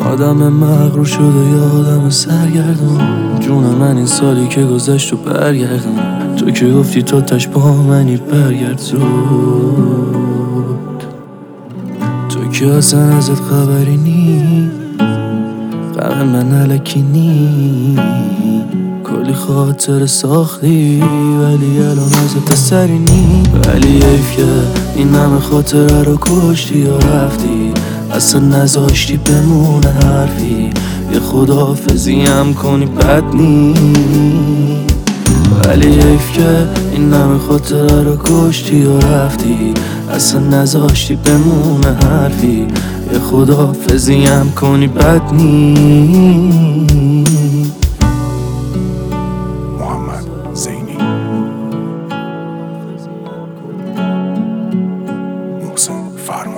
آدم مغرور شده یا آدم سرگردون. جون من این سالی که گذشت و برگردون. تو که گفتی تو تش با منی برگرد زود. تو که اصلا ازت خبری نی، غم من علکی نی. کلی خاطر ساختی ولی الان ازت اثری نی. ولی حیف که این همه خاطره رو کشتی یا رفتی، اصلا نذاشتی بمونه حرفی. یه خداحافظی هم کنی بد نی. ولی حیف که این همه خاطره رو کشتی یا رفتی، اصلا نذاشتی بمونه حرفی. یه خداحافظی هم کنی بد نی. محمد زینی، محسن فرمان.